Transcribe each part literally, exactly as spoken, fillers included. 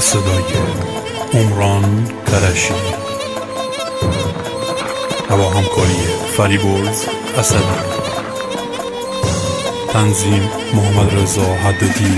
صدای عمران کرشی و با همکاری فریبرز اسدی، تنظیم محمد رضا حدادی.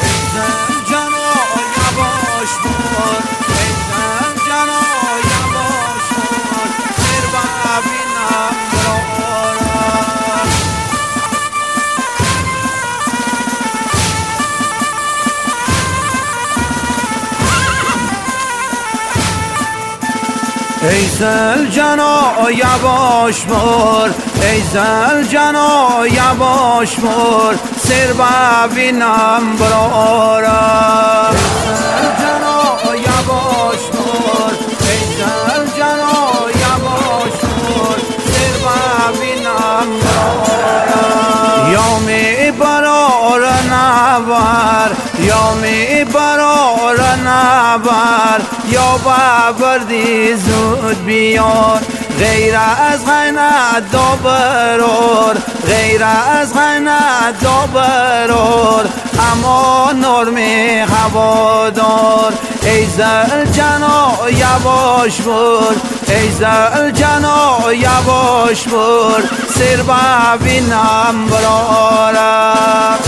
ای زل جنا یواش مر، ای زل جنا یواش مر، سر ببینم برارم. ای زل جنا یواش مر، ای زل جنا یواش مر، سر ببینم برارم. یا می برار نبر، یا می برار نبر، یا بردی زود بیار. غیر از غنت دابرار، غیر از غنت دابرار، اما نرم هوادار. ای زل جنا یواش مر، ای زل جنا یواش مر، سر ببینم برارم.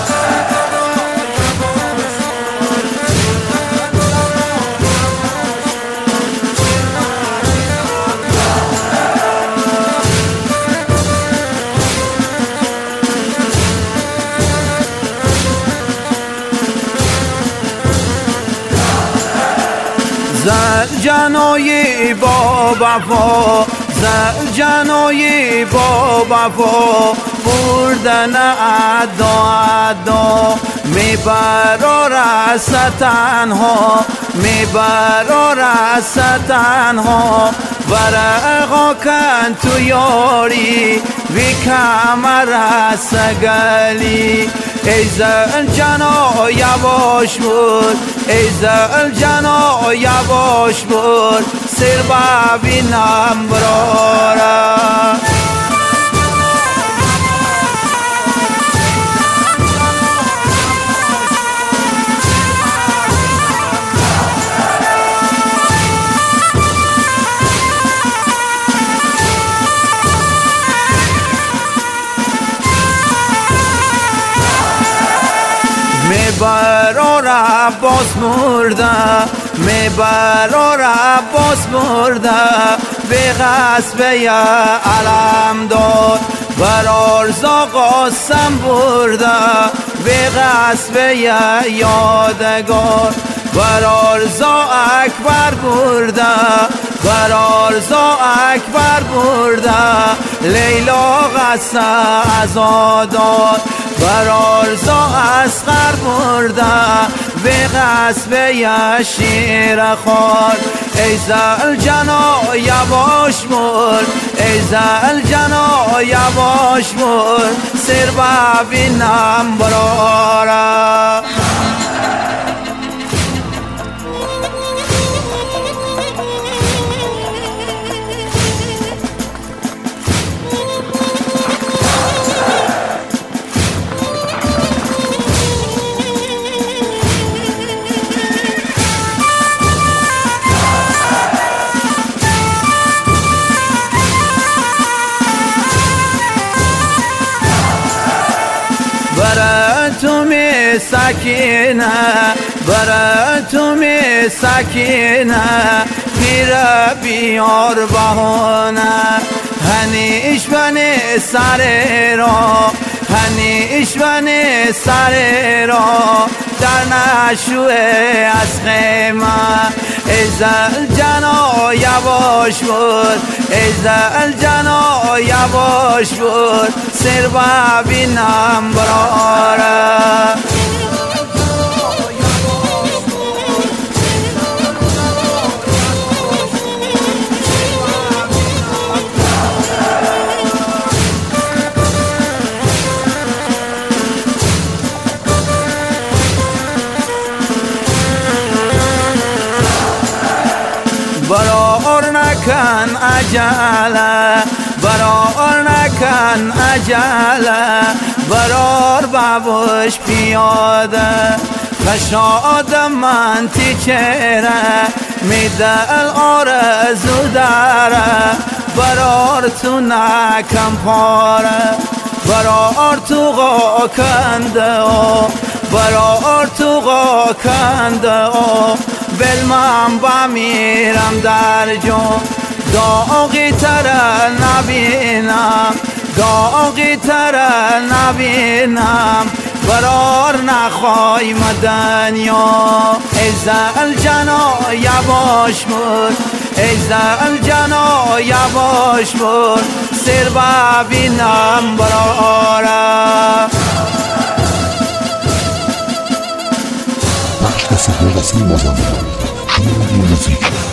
زل جنایی با وفا، زل جنایی با وفا، بردن ادا ادا. میبرار از تنها، میبرار از تنها، ورقا کن تو یاری، وی کمر از سگلی. ای زل جنا یواش مر، ای زل جنا یواش مر، سر ببینم برارم. میبرار عباس مرده، میبرار عباس مرده، به غصب علم داد. برار زا قاسم برده، به غصب یادگار. برار زا اکبر برده، برار زا اکبر برده، لیلا غصه ازاداد. برار زا اصغر برده، به غصب شیر خوار. ای زل جنا یواش مر، ای زل جنا یواش مر، سر ببینم برارم. براتم سکینه، براتم سکینه، میره بیار بهانه. هنیش بنی سر را، هنیش بنی سر را، در نشوه از خیمه. ای زل جنا یواش مر، ای زل جنا یواش مر، سر ببینم برارم. برار نکن عجله، برار نکن عجله، برار بابوش پیاده. خشادم من تیچره میدل آرزو داره برار تو نکم پاره برار تو غا کنده برار تو غا کنده بل من بمیرم در جون داغی تر نبینم داغی تر نبینم برار نخوای مدنیا ای زل جنا یواش بود ای زل جنا یواش بود سر ببینم برارم بخش دست فرقسی مازم شما موزیک